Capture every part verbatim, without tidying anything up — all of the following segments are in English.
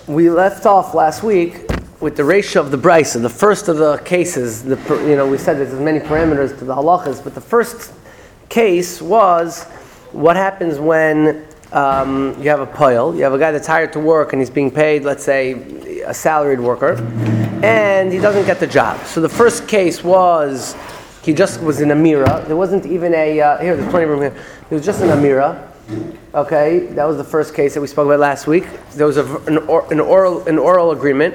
we left off last week with the ratio of the brisa, the first of the cases. The, you know, we said there's many parameters to the halachas, but the first case was what happens when um, you have a poil, you have a guy that's hired to work and he's being paid, let's say, a salaried worker, and he doesn't get the job. So the first case was he just was an amira. There wasn't even a uh, here. There's plenty of room here. It was just an amira. Okay, that was the first case that we spoke about last week. There was a, an, or, an oral an oral agreement,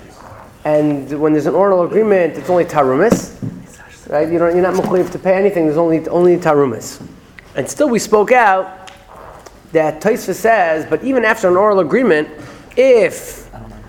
and when there's an oral agreement, it's only tarumis, right? You don't, you're not mechuyev to pay anything. There's only only tarumis, and still we spoke out that Tosfos says, but even after an oral agreement, if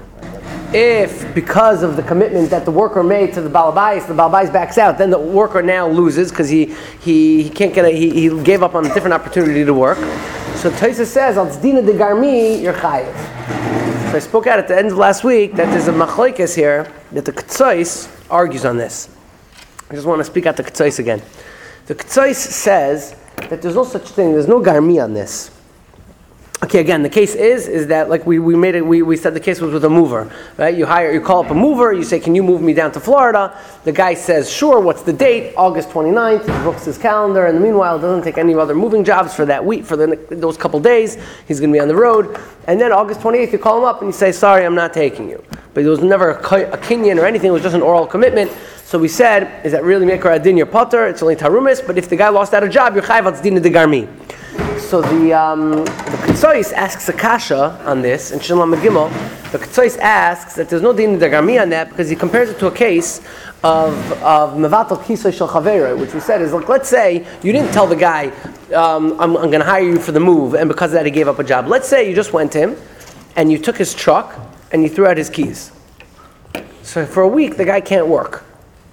if because of the commitment that the worker made to the balabais, the balabais backs out, then the worker now loses because he, he he can't get a, he, he gave up on a different opportunity to work. So Tosfos says, al tzedina de garmi, you're chayiv. So I spoke out at the end of last week that there's a machlokes here that the Ketzos argues on this. I just want to speak out the Ketzos again. The Ketzos says that there's no such thing, there's no garmi on this. Okay, again, the case is is that like we, we made it. We, we said the case was with a mover, right? You hire, you call up a mover. You say, "Can you move me down to Florida?" The guy says, "Sure." What's the date? August twenty-ninth. He books his calendar, and meanwhile, doesn't take any other moving jobs for that week, for the, those couple days. He's going to be on the road, and then August twenty-eighth, you call him up and you say, "Sorry, I'm not taking you." But there was never a, a kinyan or anything. It was just an oral commitment. So we said, "Is that really mekar adin your potter? It's only tarumis." But if the guy lost out a job, you're chayv atzdina de garmi. So the um, the Ketzos asks a kasha on this, and Shalom Gimel, the Ketzos asks that there's no din de garmi on that because he compares it to a case of of mevatel kisoy shel chavera, which we said is like, let's say you didn't tell the guy, um, I'm, I'm going to hire you for the move, and because of that he gave up a job. Let's say you just went to him, and you took his truck, and you threw out his keys. So for a week the guy can't work.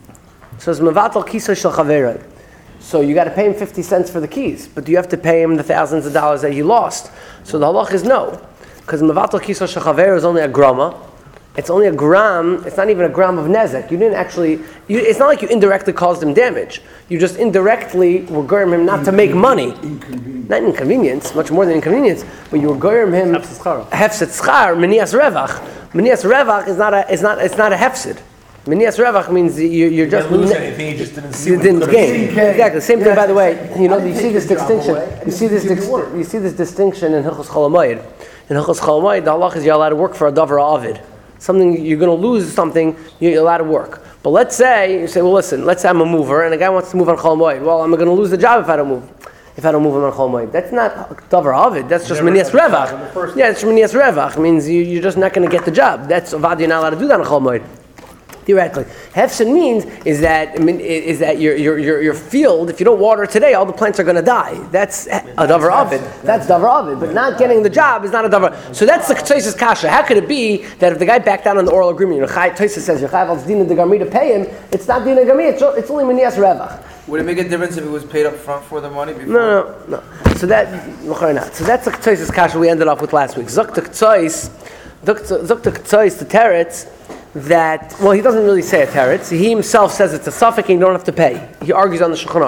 So it's mevatel kisoy shel chavera. So you got to pay him fifty cents for the keys, but do you have to pay him the thousands of dollars that he lost? So the halach is no, because mevatel kiso shechaver is only a grama. It's only a gram. It's not even a gram of nezek. You didn't actually. You, it's not like you indirectly caused him damage. You just indirectly were goyim him not to make money. Inconvenience. Not inconvenience, much more than inconvenience. But you were goyim him hefset schar menias revach. Menias revach is not a. It's not. It's not a hefset. Menias revach means you, you're you just lose anything. You just didn't see. You didn't gain. Exactly. Same thing, by the way. You know, you see this distinction. You see this. Dis- you see this distinction in Hilchos Cholamayid. In Hilchos Cholamayid, the halach is you're allowed to work for a davar avid. Something you're going to lose something. You're allowed to work. But let's say you say, well, listen. Let's say I'm a mover, and a guy wants to move on Cholamayid. Well, I'm going to lose the job if I don't move. If I don't move him on Cholamayid, that's not davar avid. That's just menias revach. Yeah, it's menias revach. It means you, you're just not going to get the job. That's avad. You're not allowed to do that on Cholamayid. Theoretically, hefsed means is that I mean, is that your, your your your field. If you don't water today, all the plants are going to die. That's a davar avid. That's davar avid. But not getting the job is not a davar. So that's the Tosfos kasha. How could it be that if the guy backed down on the oral agreement, Tosfos says you're chayv al tzedina de garmi to pay him? It's not dina garmi. It's, it's only menias revach. Would it make a difference if it was paid up front for the money? Before? No, no, no. So that not. So that's the Tosfos kasha we ended off with last week. Zok the Ketzos, zok the Ketzos, the teretz. That, well, he doesn't really say a teretz. He himself says it's a suffix and you don't have to pay. He argues on the Shulchan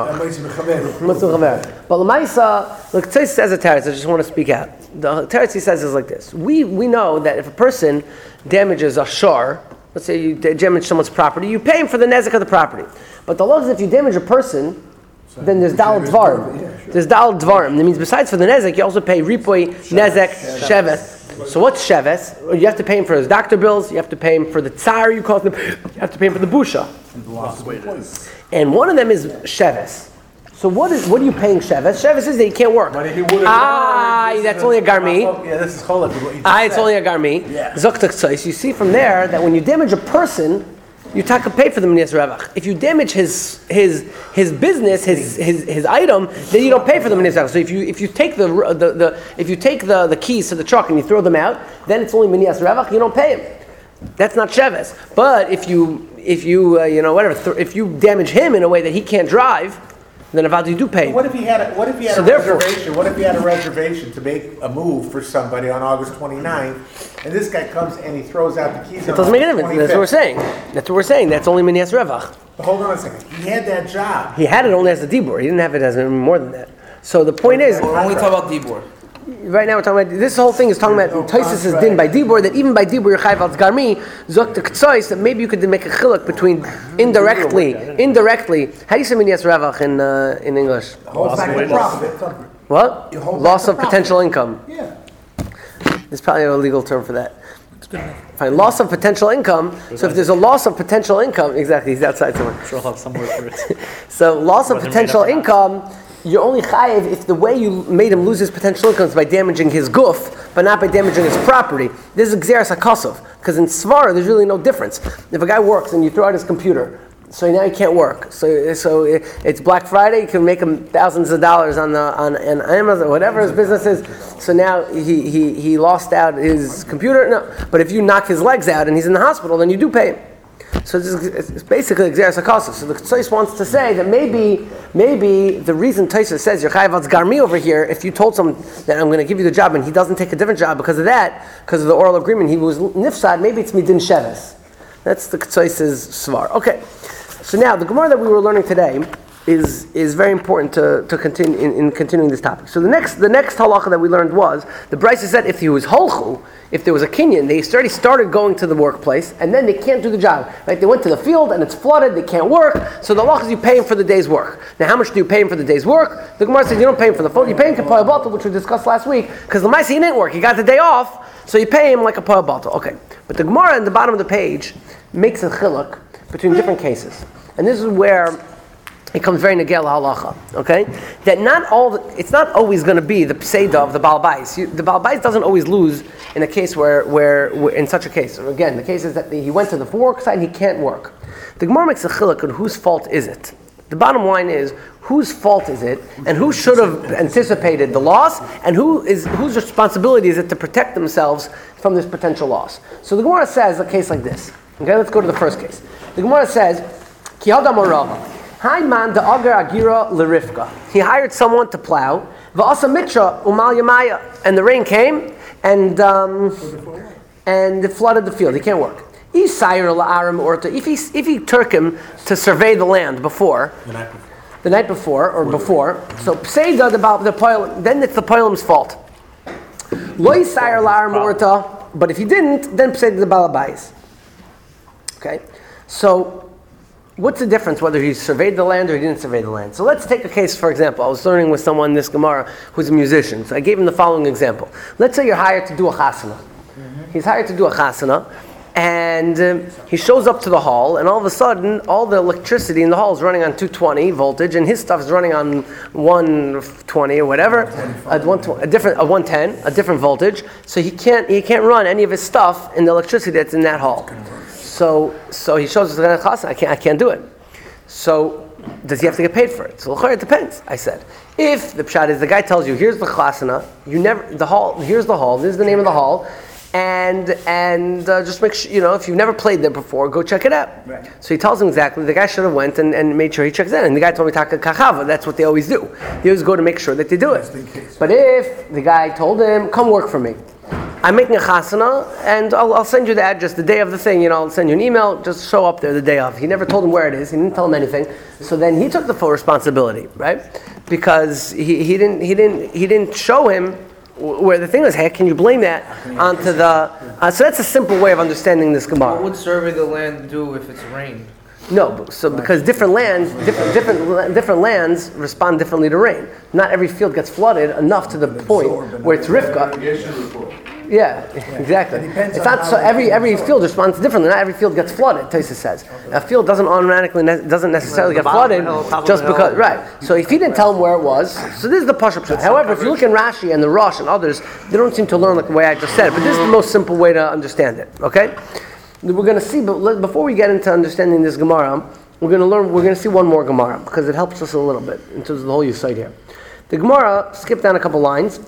Aruch. But L'maisa, look, Ketzos says a teretz. I just want to speak out. The teretz he says is like this. We we know that if a person damages a shor, let's say you damage someone's property, you pay him for the nezek of the property. But the law is if you damage a person, then there's dal dvarim. There's dal dvarim. That means besides for the nezek, you also pay ripoy, nezek, sheves. So what's sheves? You have to pay him for his doctor bills. You have to pay him for the tsar you call them. You have to pay him for the busha. And one of them is sheves. So what is what are you paying sheves? Sheves is that he can't work. Ah, that's only a garmi. Yeah, this is cholak. Ah, it's only a garmi. Zok. You see from there that when you damage a person, you take a pay for the menias revach. If you damage his his his business, his his his item, then you don't pay for the menias revach. So if you if you take the the, the if you take the, the keys to the truck and you throw them out, then it's only menias revach. You don't pay him. That's not sheves. But if you if you uh, you know whatever th- if you damage him in a way that he can't drive, then avad you do pay. What if he had a, what if he had so a reservation? What if he had a reservation to make a move for somebody on August twenty-ninth, and this guy comes and he throws out the keys? It doesn't make any difference. That's what we're saying. That's what we're saying. That's only menias revach. But hold on a second. He had that job. He had it only as a dibur. He didn't have it as more than that. So the point is, we're only talking about dibur. Right now we're talking about, this whole thing is talking about Taisus is din by Dibur, that even by Dibur you're chayiv al Garmi, Zok the K'tzois, that maybe you could make a chiluk between indirectly, indirectly, how do you say Minyas Ravach in, uh, in English? Hold back the profit. What? You hold back Loss the of profit. potential income. Yeah. There's probably a legal term for that. Fine, loss of potential income. So if there's a loss of potential income, exactly, he's outside somewhere. I'm sure I'll have some word for it. So loss of Wasn't potential made up income, you're only chayiv if the way you made him lose his potential income is by damaging his guf, but not by damaging his property. This is Xeris HaKosov, because in Svara there's really no difference. If a guy works and you throw out his computer, so now he can't work. So so it's Black Friday, you can make him thousands of dollars on the on, on Amazon, whatever his business is. So now he, he, he lost out his computer. No, but if you knock his legs out and he's in the hospital, then you do pay him. So it's, it's basically Xeris HaKosov. So the Tzais wants to say that maybe maybe the reason Tzais says you're chayav al Garmi over here, if you told someone that I'm going to give you the job and he doesn't take a different job because of that, because of the oral agreement, he was nifsad, maybe it's midin sheves. That's the Tzais's svar. Okay. So now the Gemara that we were learning today is is very important to, to continue in, in continuing this topic. So the next the next halacha that we learned was the Brisa said if he was holchu, if there was a kinyan, they already started going to the workplace and then they can't do the job. Right? They went to the field and it's flooded, they can't work. So the halacha is you pay him for the day's work. Now how much do you pay him for the day's work? The Gemara says you don't pay him for the full, you pay him kapaya batal, which we discussed last week, because the Maisa he didn't work, he got the day off, so you pay him like a kapaya batal. Okay. But the Gemara at the bottom of the page makes a chiluk between different cases. And this is where it comes very negel halacha, okay? That not all, the, it's not always going to be the pseida of the Baal Bais. You, the Baal Bais doesn't always lose in a case where, where, where, in such a case. Again, the case is that he went to the work side and he can't work. The Gemara makes a chiluk on whose fault is it. The bottom line is, whose fault is it, and who should have anticipated the loss, and who is whose responsibility is it to protect themselves from this potential loss. So the Gemara says a case like this. Okay, let's go to the first case. The Gemara says, Ki hadam orava. Hi man the agar agira l'rivka. He hired someone to plow. Va'asa mitra umal yamaya. And the rain came and um, and it flooded the field. He can't work. If he if he took him to survey the land before the night before, the night before or before, so pseida about the poil, then it's the poilim's fault. Lo yisayir la'aram orta. But if he didn't, then pseida the balabais. Okay, so. What's the difference whether he surveyed the land or he didn't survey the land? So let's take a case, for example. I was learning with someone this Gemara who's a musician. So I gave him the following example. Let's say you're hired to do a chasana. Mm-hmm. He's hired to do a chasana, and um, he shows up to the hall, and all of a sudden, all the electricity in the hall is running on two twenty voltage, and his stuff is running on one twenty or whatever, a, one, a different, a one ten, a different voltage. So he can't, he can't run any of his stuff in the electricity that's in that hall. So, so he shows us the chasana. I can't, I can't do it. So, does he have to get paid for it? So, it depends. I said, if the pshat is the guy tells you, here's the chasana, you never the hall. Here's the hall. This is the name of the hall, and and uh, just make sure you know if you've never played there before, go check it out. Right. So he tells him exactly. The guy should have went and, and made sure he checks it out. And the guy told me taka kachava. That's what they always do. They always go to make sure that they do it. But if the guy told him, come work for me. I'm making a chasana, and I'll, I'll send you the address the day of the thing. You know, I'll send you an email. Just show up there the day of. He never told him where it is. He didn't tell him anything. So then he took the full responsibility, right? Because he, he didn't he didn't he didn't show him where the thing was. Hey, can you blame that onto the? Uh, so that's a simple way of understanding this Gemara. What would survey the land do if it's rain? No, so because different lands, different different different lands respond differently to rain. Not every field gets flooded enough to the point where it's rifka. Yeah, exactly. It it's not so every every field responds differently. Not every field gets flooded. Taisa says a field doesn't automatically ne- doesn't necessarily get flooded just because right. So if he didn't tell him where it was, so this is the pashup shot. However, if you look in Rashi and the Rosh and others, they don't seem to learn like the way I just said. But this is the most simple way to understand it. Okay, we're going to see. But let, before we get into understanding this Gemara, we're going to learn. We're going to see one more Gemara because it helps us a little bit in terms of the whole Yesod here. The Gemara skip down a couple lines.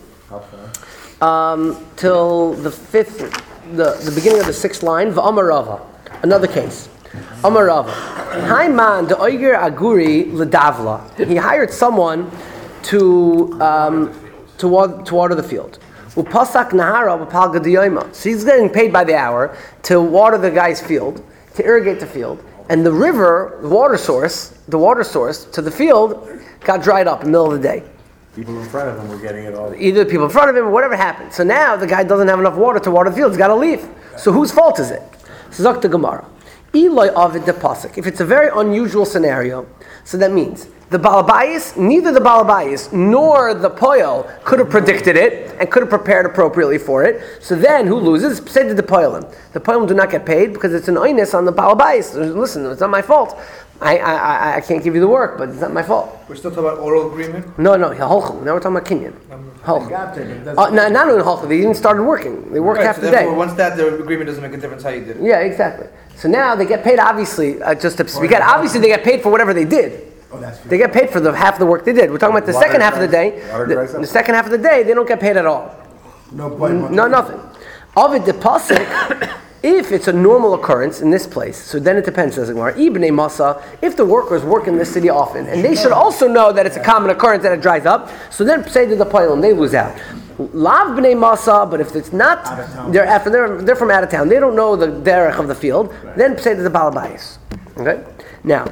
Um, till the fifth, the, the beginning of the sixth line, V'amarava, another case. Amarava, Haiman de Oiger Aguri Ledavla. He hired someone to um, to, water, to water the field. Upasak Nahara B'pal Gadiyoma. So he's getting paid by the hour to water the guy's field, to irrigate the field, and the river, the water source, the water source to the field got dried up in the middle of the day. People in front of him were getting it all. Either the people in front of him or whatever happened. So now the guy doesn't have enough water to water the field. He's got to leave. So whose fault is it? So Zok the Gemara. Eloi Avid de Pasuk. If it's a very unusual scenario, so that means the Balabayas, neither the Balabayas nor the Poyel could have predicted it and could have prepared appropriately for it. So then who loses? Say to the Poyelim. The Poyelim do not get paid because it's an oinus on the Balabayas. Listen, it's not my fault. I, I I I can't give you the work, but it's not my fault. We're still talking about oral agreement? No, no, Holchem. Now we're talking about Kinyan. Holchem. Uh, no, not only Holchem, they even started working. They worked Right, half so the therefore, day. once that, the agreement doesn't make a difference how you did it. Yeah, exactly. So now they get paid, obviously, uh, just to speak out, obviously they get paid for whatever they did. Oh, that's They get paid for the half of the work they did. We're talking about the Water second half of the day. dries- water The, dries up. the second half of the day, they don't get paid at all. no point. No, nothing. Of it, the pasuk, if it's a normal occurrence in this place, so then it depends, says the Gemara. Ibnei Masa, if the workers work in this city often, and they should also know that it's a common occurrence that it dries up, so then say to the Poilim, they lose out. Lav b'nei Masa, but if it's not, they're, after they're, they're from out of town, they don't know the derech of the field, then say to the Balabayas. Okay? Now,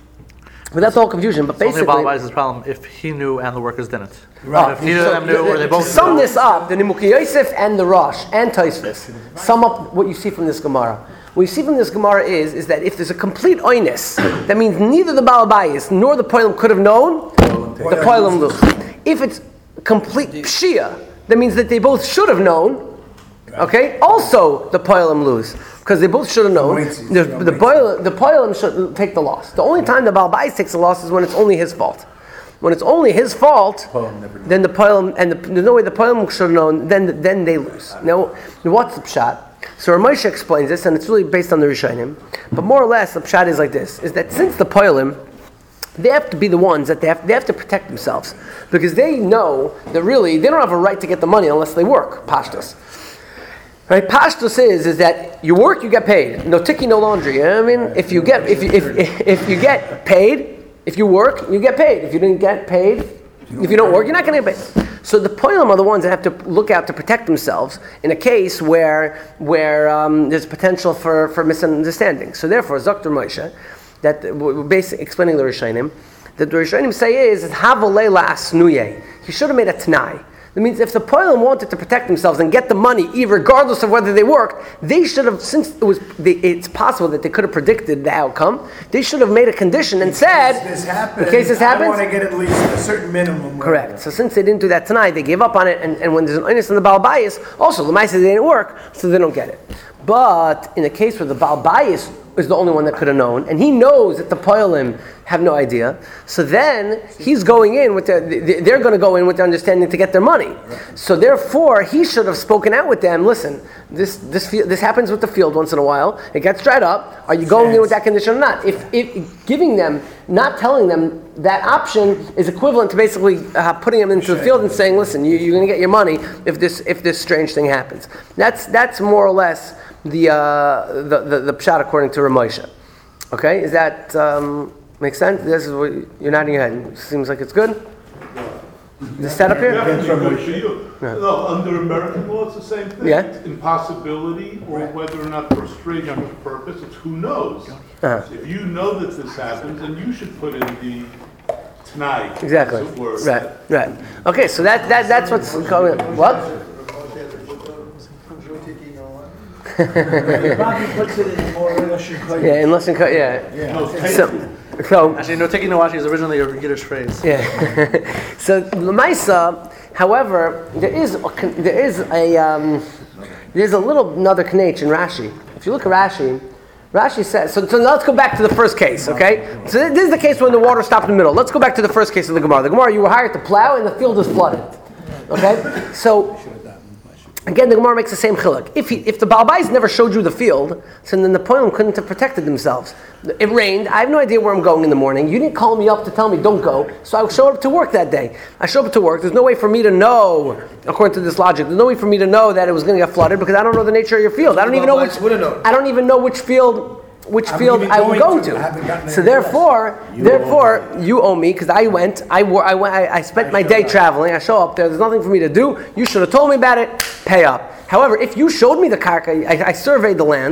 but that's all confusion, but Only basically... about Wise' problem if he knew and the workers didn't. Oh, If neither of them knew or they to both sum knew. this up, the Nimuki Yosef and the Rosh and Tosfos sum up what you see from this Gemara. What you see from this Gemara is, is that if there's a complete oinus, that means neither the Balabayas nor the Poilim could have known, the Poilim lose. If it's complete Pshia, that means that they both should have known, okay, also the Poilim lose. Because they both should have known. The, the, Poilim, the Poilim should take the loss. The only time the Balabayas takes the loss is when it's only his fault. When it's only his fault, then the Poilim, and the, there's no way the Poilim should have known, then then they lose. Now, what's the pshat? So Ramosha explains this, and it's really based on the Rishonim. But more or less, the pshat is like this, is that since the Poilim, they have to be the ones that they have, they have to protect themselves. Because they know that really, they don't have a right to get the money unless they work, pashtus. Right, pashtus is is that you work, you get paid. No tiki, no laundry. You know what I mean? If you get if you, if if you get paid, if you work, you get paid. If you didn't get paid, if you don't work, you're not going to get paid. So the Poilim are the ones that have to look out to protect themselves in a case where where um, there's potential for, for misunderstanding. So therefore, Zok Moshe, that we're basically explaining the Rishonim, that the Rishonim say is Havolei la'asnuye. He should have made a t'nai. That means if the Poilim wanted to protect themselves and get the money, regardless of whether they worked, they should have, since it was, they, it's possible that they could have predicted the outcome, they should have made a condition and said, This happens. in case this I happens, want to get at least a certain minimum. correct. So since they didn't do that tonight, they gave up on it, and, and when there's an onus on the Balabayas, also the Maisa they didn't work, so they don't get it. But in a case where the Balabayas is the only one that could have known, and he knows that the Poilim have no idea, so then he's going in with their, they're going to go in with their understanding to get their money. So therefore, he should have spoken out with them, listen, this this field, this happens with the field once in a while, it gets dried up, are you going in with that condition or not? If, if giving them, not telling them that option is equivalent to basically uh, putting them into the field and saying, listen, you, you're going to get your money if this if this strange thing happens. That's that's more or less the uh, the, the the pshat according to Ramosha. Okay, is that um, make sense? This is what you're nodding your head. Seems like it's good. The setup here. Definitely good for you. No, under American law, it's the same thing. Yeah. It's impossibility, or whether or not for strange on purpose, it's who knows. Uh-huh. If you know that this happens, then you should put in the tonight. Exactly. As it were. Right. Right. Okay. So that that that's what's going. What? Probably puts it in more Russian code. Yeah. Unless in co- yeah. No, take- So so. Actually, no, taking no washi is originally a Yiddish phrase. Yeah. So Lamaisa, however, there is a, con- there is a um, there's a little another knach in Rashi. If you look at Rashi, Rashi says. So, so now let's go back to the first case. Okay. So this is the case when the water stopped in the middle. Let's go back to the first case of the Gemara. The Gemara, you were hired to plow and the field is flooded. Okay. So. Again, the Gemara makes the same chiluk. If he, if the Baalbais never showed you the field, so then the Poilim couldn't have protected themselves. It rained. I have no idea where I'm going in the morning. You didn't call me up to tell me don't go. So I showed up to work that day. I showed up to work. There's no way for me to know, according to this logic, there's no way for me to know that it was going to get flooded because I don't know the nature of your field. I don't even know which. Would've known. I don't even know which field. Which I'm field even I would going go to. I haven't to. gotten So any therefore, therefore, you owe me because I went. I wor- I went. I, I spent my day traveling. I show up there. There's nothing for me to do. You should have told me about it. Pay up. However, if you showed me the karka, I, I surveyed the land.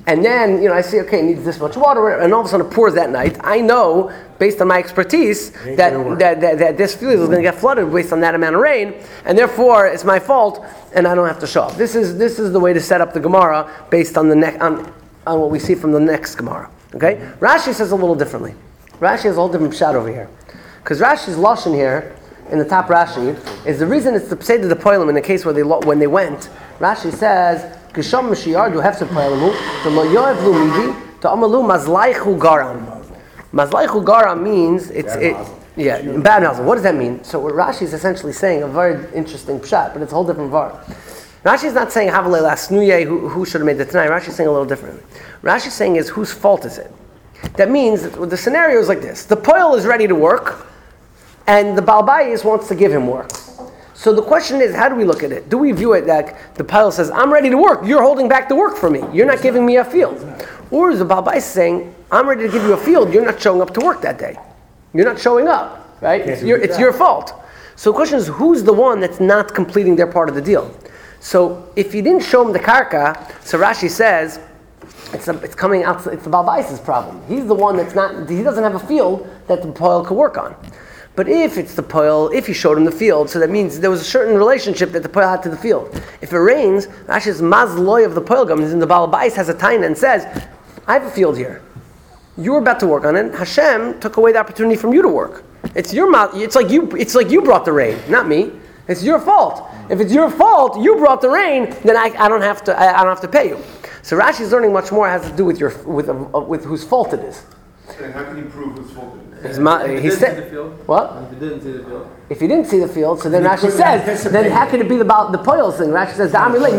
and then, you know, I see, okay, it needs this much water, and all of a sudden it pours that night. I know, based on my expertise, that, that, that, that this field is going to get flooded based on that amount of rain, and therefore it's my fault, and I don't have to show up. This is this is the way to set up the Gemara based on the ne- on, on what we see from the next Gemara. Okay, Rashi says a little differently. Rashi has a whole different shot over here, because Rashi's lashon here in the top Rashi is the reason it's the Peseda de Poilim in the case where they lo- when they went. Rashi says. Kisham Mashiyardu Hefsed Pa'alamu, the Loyoev Lumidi, to Amalu Mazlaichu Garam. Mazlaichu Garam means it's it, yeah, bad mazel. What does that mean? So what Rashi is essentially saying a very interesting pshat, but it's a whole different var. Rashi is not saying Havalei Lasnuye who who should have made the Tanai. Rashi is saying a little differently. Rashi is saying is whose fault is it? That means that the scenario is like this: the poil is ready to work, and the Balbayis wants to give him work. So the question is, how do we look at it? Do we view it like the pilot says, I'm ready to work, you're holding back the work for me, you're not giving me a field? Or is the Balbai saying, I'm ready to give you a field, you're not showing up to work that day. You're not showing up, right? It's your, it's your fault. So the question is, who's the one that's not completing their part of the deal? So if you didn't show him the karka, so Rashi says, it's, a, it's coming out, it's the Balbai's problem. He's the one that's not, he doesn't have a field that the poil could work on. But if it's the poil, if he showed him the field, so that means there was a certain relationship that the poil had to the field. If it rains, Rashi's mazloy of the poil comes in, the Baal Bais has a taina and says, I have a field here. You were about to work on it. Hashem took away the opportunity from you to work. It's your ma- It's like you. It's like you brought the rain, not me. It's your fault. If it's your fault, you brought the rain. Then I, I don't have to. I, I don't have to pay you. So Rashi's learning much more has to do with your with uh, with whose fault it is. And how can you prove whose fault it is? His ma- he said, what? If you didn't see the field. If he didn't see the field, so then Rashi says, then how can it be about the poil thing? Rashi says,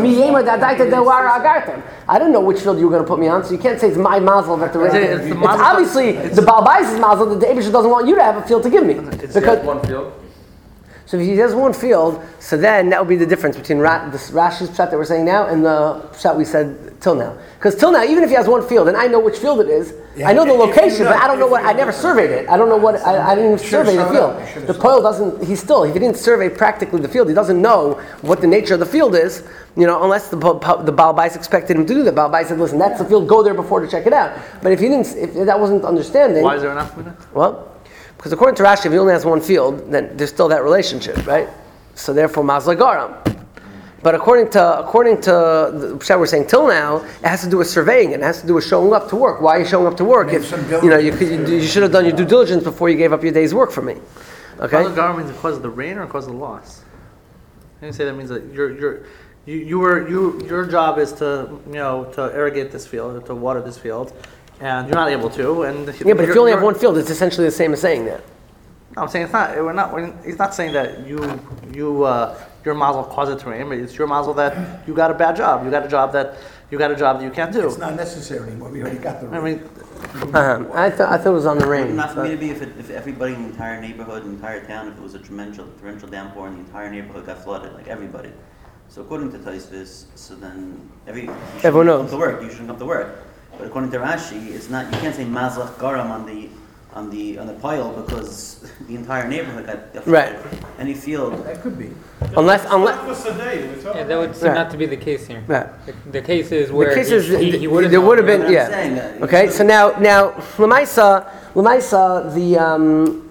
I don't know which field you were going to put me on, so you can't say it's my mazel that the rain. It's, It's, the mazel- obviously it's- the Baal Bais' mazel that the Abishah doesn't want you to have a field to give me. It's Because, just one field. so if he has one field, so then that would be the difference between Ra- this Rashi's pshat that we're saying now and the pshat we said till now. Because till now, even if he has one field, and I know which field it is, Yeah, I know the if you location, know- but I don't know if what, you I never know. surveyed it. I don't know what, I, I didn't even Should've survey the shown up. You field. should've The shown poil doesn't, he still, if he didn't survey practically the field, he doesn't know what the nature of the field is, you know, unless the, the Baal Bais expected him to do that. Baal Bais said, listen, that's the field, go there before to check it out. But if he didn't, if that wasn't understanding. Why is there an afternoon? Well, because according to Rashi, if he only has one field, then there's still that relationship, right? So therefore, Mazla Garam. But according to according to the pshat we're saying till now, it has to do with surveying. It has to do with showing up to work. Why are you showing up to work? Make If some you know you could, you, you should have done your due diligence before you gave up your day's work for me. Okay. Cause of Garam means because of the rain or because of the loss? Can you say that means that you're you're you, you were you your job is to you know to irrigate this field, to water this field, and you're not able to. And Yeah, but if you only have one field, it's essentially the same as saying that. I'm saying it's not. We're not. We're, he's not saying that you you uh, your mazel caused it to rain. But it's your mazel that you got a bad job. You got a job that you got a job that you can't do. It's not necessary anymore, we already got the. I mean, Uh-huh. I thought I thought it was on the rain. Not for but- me to be if, it, if everybody in the entire neighborhood, the entire town, if it was a torrential, torrential downpour and the entire neighborhood got flooded, like everybody. So according to Taisvis, so then every you shouldn't Everyone come knows. to work. You shouldn't come to work. But according to Rashi, it's not. You can't say mazlach garam on the on the on the pile because the entire neighborhood got, got flooded. Right. Any field. That could be. Unless unless. Yeah, that would seem Right. not to be the case here. Right. The, the case is where The case he, is he, he would have there would have known. been That's what I'm saying, yeah. uh, Okay, you so now now Lamaisa Lamaisa the um,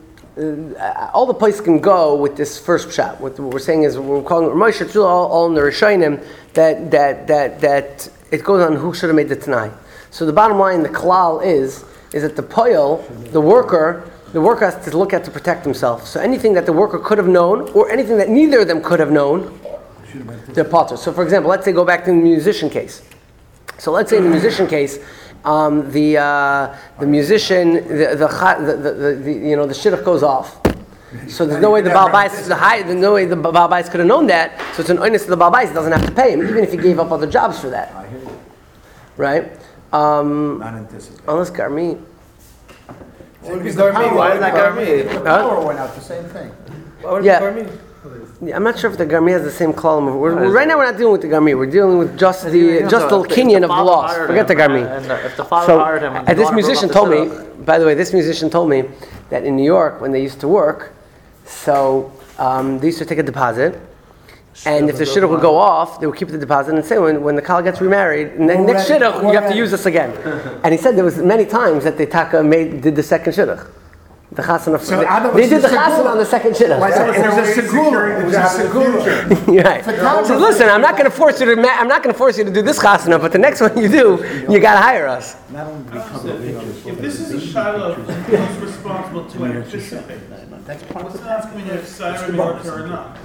uh, all the places can go with this first shot. What we're saying is we're calling Moshe Tzula all, all in the Rishonim that that that that it goes on who should have made the Tanai. So the bottom line, the klal is is that the poil, the worker. The worker has to look at to protect himself. So anything that the worker could have known, or anything that neither of them could have known, they're potter. So for example, let's say go back to the musician case. So let's say in the musician case, um, the uh, the musician, the the, the, the, the, the you know the shidduch goes off. So there's no way the Baal Bais, the high, there's no way the Baal Bais could have known that. So it's an onus to the Baal Bais, doesn't have to pay him, even if he gave up other jobs for that. I hear you. Right? Um, Not anticipated. unless Garmi. Why would it be Garmi? Why is that Garmi? The power went out, the same thing. Why would it Yeah. be Garmi? Yeah, I'm not sure if the Garmi has the same column. We're, we're, right now we're not dealing with the Garmi. We're dealing with just the you just the know, if Kenyan of the father loss. hired Forget the him, Garmi. And uh, if the father So, hired him, and uh, the this owner musician broke told up me, the shidduch, by the way, this musician told me that in New York, when they used to work, so um, they used to take a deposit, And if the shidduch would go off, they would keep the deposit and say, when, when the kala gets remarried, and then next shidduch, you have to use this again. And he said there was many times that the taka made did the second shidduch. The chasana. So they, Adam they was did the a chasana segula. on the second shidduch. Why, so it was a segula. It was a segula. Right. So listen, I'm not going to force you to. Ma- I'm not going to force you to do this chasana, but the next one you do, you got to hire us. If this is a shiloh, who's responsible to anticipate? What's not asking me if siren works or not?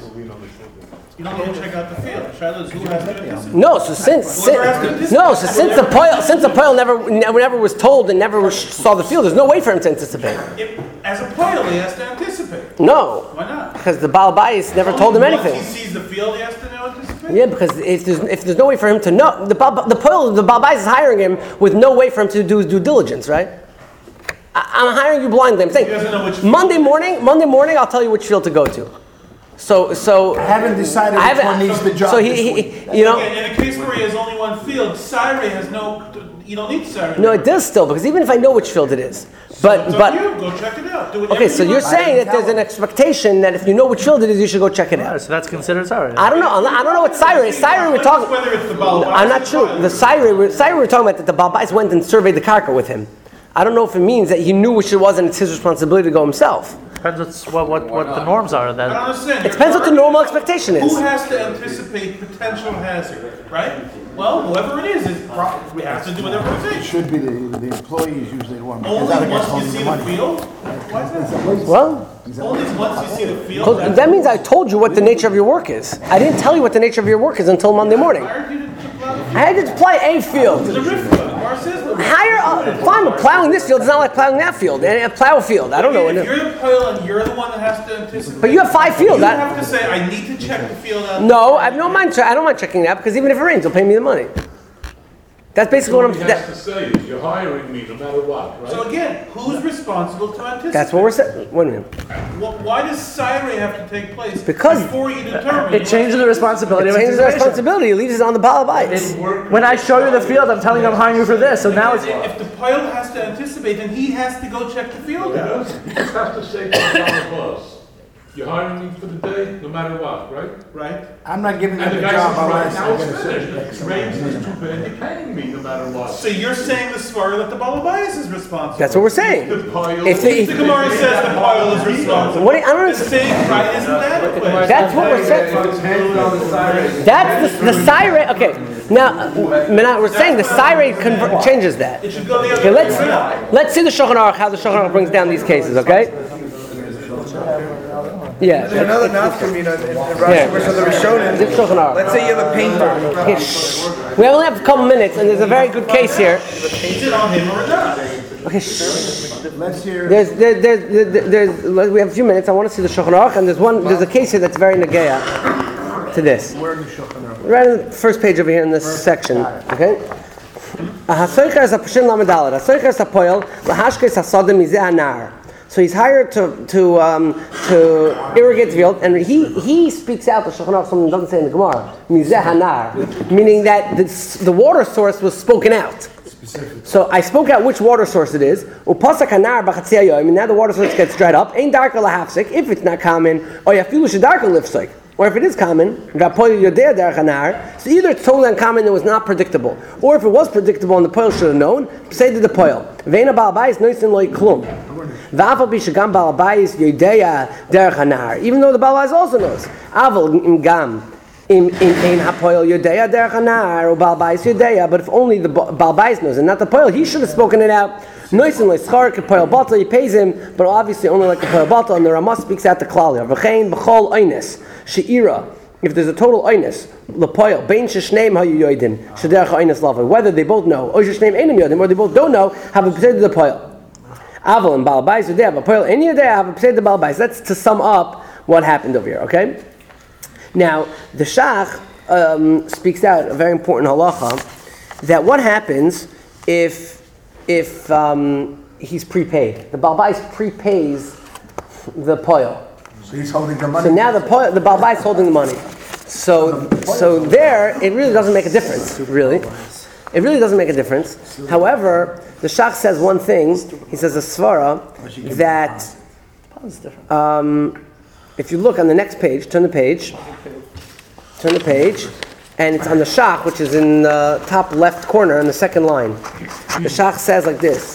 You don't go check out the field. Shiloh's who has to anticipate. No, so since, since no, so since the poil, since the poil never, never was told and never was, saw the field, there's no way for him to anticipate. If, as a poil, he has to anticipate. No, Why not? because the Baal Bayis never told him Only anything. Once he sees the field, he has to know anticipate. Yeah, because if there's if there's no way for him to know, the Baal, the poil, the Baal Bayis is hiring him with no way for him to do his due diligence, right? I, I'm hiring you blindly. I'm He doesn't know which saying field. Monday morning, Monday morning, I'll tell you which field to go to. So, so I haven't decided I which haven't- one needs the job So he, this he, week. you know. Okay, in a case where he has only one field, Sire has no. You don't need Sire. No, it does still, because even if I know which field it is, but It's but up to you. Go check it out. Do okay, so whatever you you're want. saying that there's an expectation that if you know which field it is, you should go check it out. So that's considered sorry. I don't know. I'm not- I don't know what Sire is. Sire, we're talking. Whether it's the Baal I'm not Bayis sure. or The Sire, we're, Sire, we're talking about that the Baal Bayis went and surveyed the karka with him. I don't know if it means that he knew which it was and it's his responsibility to go himself. Depends what what, what, what the norms are. I That don't understand. It depends what the normal expectation is. Who has to anticipate potential hazard, right? Well, whoever it is, is pro- we have to do whatever it It takes. should be the, the employee is usually the one. because Only other guy's once you holding see the the money. field? Why is that? Well, Only once you see the field? cause that's- that means I told you what the nature of your work is. I didn't tell you what the nature of your work is until Monday morning. Why aren't you to plow the field? I had to apply a field. The rift gun. Mar says the rift Hire, uh, fine, but plowing this field is not like plowing that field. A plow a field. I don't know. If you're the poil and you're the one that has to anticipate. But you have five fields. You I- have to say, I need to check the field out. No, I don't mind. I don't mind checking that because even if it rains, you'll pay me the money. That's basically what I'm. All he That, has to say is, you're hiring me no matter what, right? So again, who's responsible to anticipate? that's what we're saying. Wait a minute. Wh- Why does siren have to take place Because- before you determine? it changes the responsibility It of changes the anticipation. responsibility. It leaves it on the Baal Bayis. When I show you the field, I'm telling you I'm hiring you for this. So now it's If the poil has to anticipate, then he has to go check the field out. You just have to say to the boss, you're hiring me for the day, no matter what, right? Right? I'm not giving And them the the guy job says, right, unless now I'm it's gonna say. finished, the rains is too bad, you're paying me no matter what. So you're saying the svara that the Balabayas is responsible? That's what we're saying. The pile. If the- The Gemara says the poil is responsible. What do you- I don't The understand. same right isn't adequate. That's what we're saying. That's the, the siren. Okay, now, uh, Menat, we're saying the siren conver- changes that. It should go the other Okay, way. let's let's see the Shulchan Aruch, how the Shulchan Aruch brings down these cases. Okay. Yeah. There's another nafkamina in the Yeah. Rashi verse of the Rishonim. This Shulchan Aruch. Let's say you have a painter. Okay, shh. We only have a couple minutes, and there's a very good case here. Is it on him or not? Okay, shh. Let's hear. There's, there, there's, there's, there's, we have a few minutes. I want to see the Shulchan Aruch, and there's one, there's a case here that's very negeya to this. Where in the Shulchan Aruch? Right on the first page over here in this section. Okay. Hasoicher is a Pashim Lamedalet. Hasoicher is a poil. Lahashkes hasadem mizeh anar. So he's hired to to um, to irrigate the field, and he he speaks out the Shulchan Aruch, something it doesn't say in the Gemara. Mizeh hanar, meaning that the, the water source was spoken out. So I spoke out which water source it is. Upasak hanar b'chatzei hayom. I mean, now the water source gets dried up. Ein darka lahafsik if it's not common, or yafilu shedarka lifsik. Or if it is common, so either it's totally uncommon and it was not predictable, or if it was predictable and the poil should have known, say to the poil. Veina Baal Bayis noisin loy klum. V'afal b'shagam Baal Bayis yodeya derech hanar. Even though the Baal Bayis also knows. Aval im gam im im ein hapoil yodeya derech hanar or Baal Bayis yodeya. But if only the Baal Bayis knows and not the poil, he should have spoken it out. Noisin loy schar kepoil batal. He pays him, but obviously only like the poil batal. And the Ramah speaks out the klal. V'chein b'chol oines. She'ira, if there's a total oinus, lepoil, bein sheshneim hayu yoidin, shederach oinus lava, whether they both know, or sheshneim einim yodim, or they both don't know, have a pesed the poil. Aval and Baal Bayis, they have a poil, any day have a pesed the Baal Bayis. That's to sum up what happened over here, okay? Now, the Shach um, speaks out a very important halacha, that what happens if, if um, he's prepaid. The Baal Bayis prepays the poil. So he's holding the money. So now the po- the Baal Bayis is holding the money. So so there, it really doesn't make a difference. Really, it really doesn't make a difference. However, the Shach says one thing. He says a svara that um, if you look on the next page, turn the page. turn the page, and it's on the shach, which is in the top left corner on the second line. The shach says like this.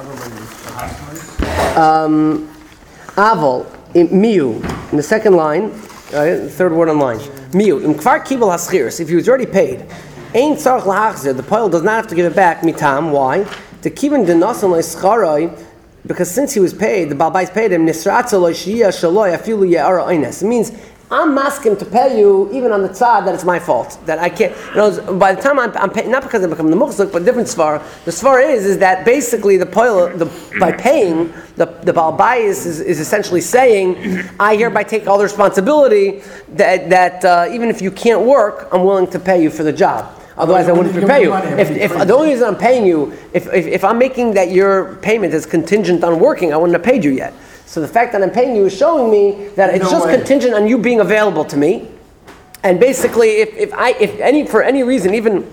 Um, Aval, miu, in the second line, right, the third word on line. Miu, im kvar kibel haschiris, if he was already paid, ein tzarich lahachzir, the poil does not have to give it back, mitam, why? The kibin denosan le'scharoi, because since he was paid, the balbais paid him, nisratza lo'shiyah shaloi afilu ye'ara oines. It means, I'm asking to pay you even on the tzad that it's my fault, that I can't, you know, by the time I'm, I'm paying, not because I become the muchzuk, but different svar. The svar is, is that basically the poil, the, by paying, the, the balbais is, is essentially saying, I hereby take all the responsibility that, that uh, even if you can't work, I'm willing to pay you for the job. Otherwise, I wouldn't prepare you. If, if the only reason I'm paying you, if, if, if I'm making that your payment is contingent on working, I wouldn't have paid you yet. So the fact that I'm paying you is showing me that it's just contingent on you being available to me. And basically, if, if I, if any, for any reason, even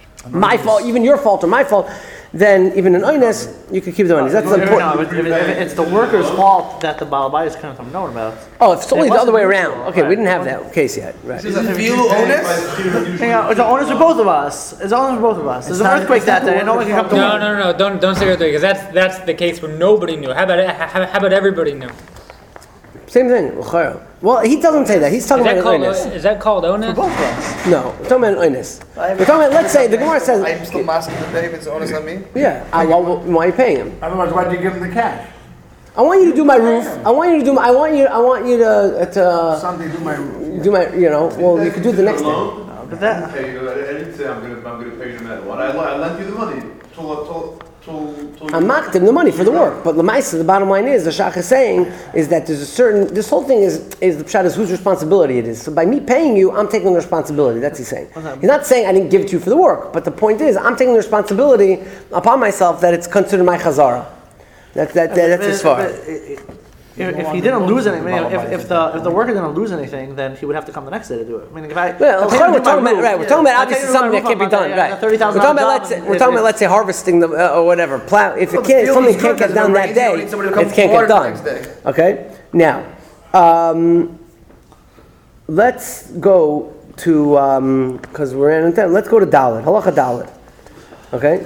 my fault, even your fault or my fault, then even in oines, you could keep the money. That's No, important. if, if, if it's the worker's fault that the balabais couldn't have known about. Oh, if it's only the other way wasn't around. mutual, Okay, right. we didn't have that case yet. Right. Is it filu onus? Hang on, it's the owners of both of us. It's the owners of both of us. There's an earthquake that day, and no one can come to No, work. no, no, no, don't don't say earthquake, because that's that's the case where nobody knew. How about how, how about everybody knew? Same thing. Well, he doesn't say that. He's Is talking that about called oines. is that called onus? Both of us. No, we're talking about oines. We're talking about, let's say, the Gemara I'm says, still masking the day if it's onus on me. yeah, I, well, why are you paying him? Otherwise, why'd you give him the cash? I want you to do my roof. I want you to do my, I want you, I want you to, to Sunday, do my roof. do my, you know, well, you could do it the next day. No, but that, I didn't say I'm gonna, I'm gonna pay you no matter what. I, I lent you the money till, till, till, till. I'm mocked him the money for the work, but Lamaisa, the bottom line is, the Shach is saying, is that there's a certain, this whole thing is, is the Pshat is whose responsibility it is. So by me paying you, I'm taking the responsibility, that's he's saying. He's not saying I didn't give it to you for the work, but the point is, I'm taking the responsibility upon myself that it's considered my chazara. That, that, that, that's as far. If, if he didn't lose anything, if, if the if the worker didn't lose anything, then he would have to come the next day to do it. I mean, if I Well, if I we're do my talking about, roof, right, we're yeah, talking about I'll obviously take something that my can't be roof done, on right. the thirty We're thousand talking dollars about, let's say, job, we're and talking if- about, let's say, harvesting the, uh, or whatever, plow, if it Well, the can't, if field something is can't good, get there's done no that rain, so you don't day, need somebody to come it can't get water the done. next day. Okay? Now, um, let's go to, um, because we're in time, let's go to Dalit, Halacha Dalit. Okay?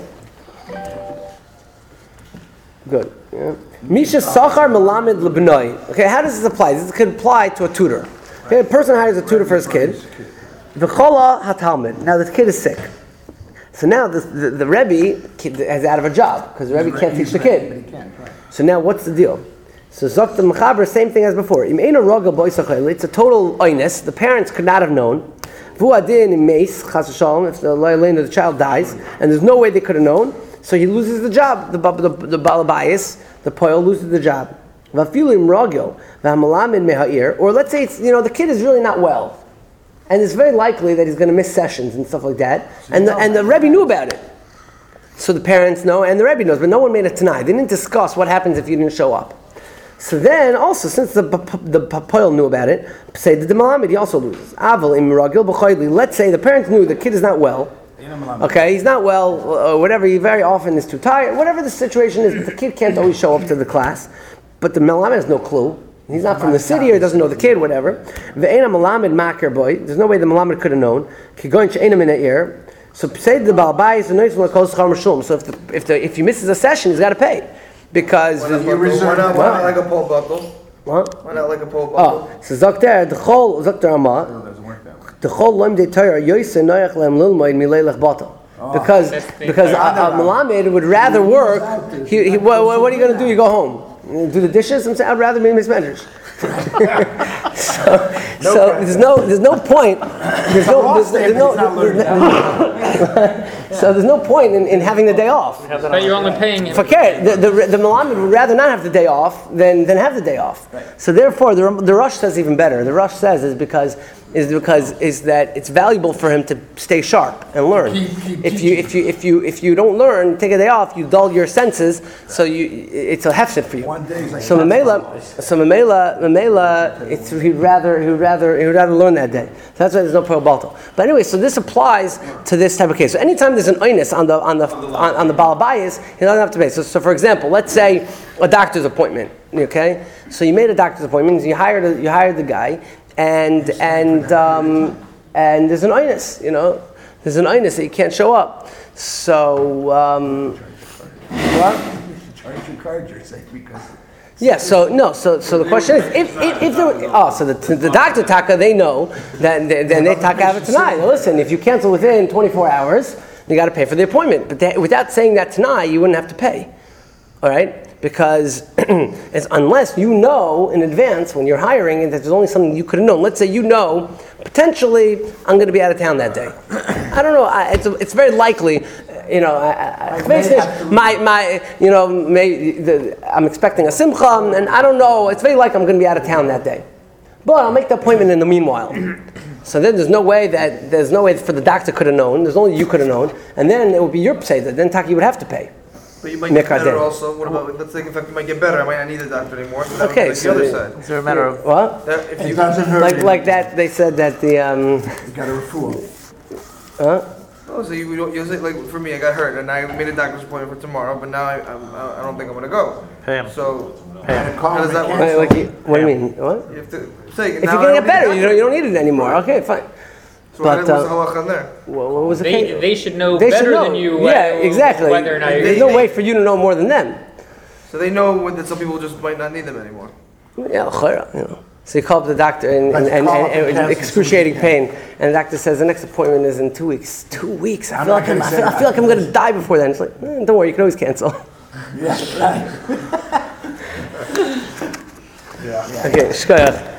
Good. Yeah. Misha Sachar Melamed Lebnoi. Okay, how does this apply? This could apply to a tutor. Okay, a person hires a tutor for his kid. V'chola hatalmid. Now the kid is sick. So now the, the, the Rebbe is out of a job because the Rebbe can't teach the kid. So now what's the deal? So Zok the Mechaber, same thing as before. Im Eino Rogel Boisachel. It's a total oinus. The parents could not have known. Vuadin in Mace, Chas V'Shalom, if the Loyalin of the child dies, and there's no way they could have known, so he loses the job. The the the Balabayas, the Poil loses the job. Vafilim Rogel, V'Hamalamin Mehair, or let's say it's, you know, the kid is really not well. And it's very likely that he's going to miss sessions and stuff like that. And the, and the Rebbe knew about it. So the parents know, and the Rebbe knows, but no one made it tonight. They didn't discuss what happens if you didn't show up. So then, also, since the the Papoil knew about it, say the Malamed, he also loses. Aval im Ragil b'choyli. Let's say the parents knew the kid is not well. Okay, he's not well, or whatever, he very often is too tired. Whatever the situation is, the kid can't always show up to the class. But the Malamed has no clue. He's not from the city or he doesn't know the kid, whatever. Ve'ena Malamed makar boy. There's no way the Malamed could have known. Kigoin she'ena min ha'ir. So say the Balbai is the noise when it calls schar mashum. So if the, if the if he misses a session, he's got to pay because Why not, why not, why not like a pole buckle? what? Why not like a pole buckle? Oh, so Zakter the chol Zakter Amah. The chol loim de Torah yoyse noyach lem lilmoid mileilach batal. Because because a, a Malamed would rather work. He, he what, what are you going to do? You go home. Do the dishes? I'm saying I'd rather be Miss Medrash. so, No so pressure. there's no there's no point. There's no there's, there's no. There's, so there's no point in, in having the day off. But you're only paying him. Fakir, the the the Malamed would rather not have the day off than, than have the day off. So therefore, the the Rush says even better. The Rush says is because is because is that it's valuable for him to stay sharp and learn. Keep- keep If you if you if you if you don't learn, take a day off, you dull your senses. So you it's a hefset for you. One day is like So Mamela, so Mamela, Mamela, it's he'd rather he'd rather he'd rather learn that day. So that's why there's no pro balto. But anyway, so this applies to this type of case. So anytime there's an oinus on the on the on, on the balabayas, he doesn't have to pay. So, so for example, let's say a doctor's appointment. Okay, so you made a doctor's appointment. You hired a, you hired the guy, and and um, and there's an onus, you know, there's an onus that you can't show up. So, um, what? You should charge your card, you're saying, because. Yeah, so no, so so the question is, if if, if there, oh, so the the doctor taka they know that they, then they taka have it tonight. Now listen, if you cancel within twenty-four hours, you got to pay for the appointment. But they, without saying that tonight, you wouldn't have to pay, all right? Because it's unless you know in advance when you're hiring and that there's only something you could have known. Let's say you know potentially I'm going to be out of town that day. I don't know. I, it's it's very likely. You know, I, I, my, my, you know, may, the, I'm expecting a simcha, and I don't know, it's very likely I'm going to be out of town that day. But I'll make the appointment in the meanwhile. So then there's no way that, there's no way for the doctor could have known, there's only you could have known, and then it would be your pseda, then Taki would have to pay. But you might get better also. What about, let's say in fact you might get better, I might not need a doctor anymore. So that Okay, would be so the the- other side. Is there a matter of What? That, if It you, doesn't hurt. Like, you. like that, they said that the, um, You got a referral. huh? oh, so you don't, you say, like for me, I got hurt and I made a doctor's appointment for tomorrow, but now I, I'm, I don't think I'm gonna go. pay him? So, And call how does them that and work? Wait, like, you- what do you mean? What? You have to say, If now you're I going to don't get better, need a you don't, you don't need it anymore. Okay, fine. So but, what was the uh, halacha in there? What, what was the They, case? they should know They should better know. than you. Yeah, wh- exactly. Whether or not They- There's you're. no way for you to know more than them. So they know when- that some people just might not need them anymore. Yeah, chayra, you know. So you call up the doctor and, and, and, Call up and, and and cancel excruciating so pain, and the doctor says the next appointment is in two weeks. Two weeks. I I'm feel not like I'm, gonna I say feel, I that. feel like I'm going to die before then. It's like, eh, don't worry, you can always cancel. Yeah, right. Okay, shkoyach.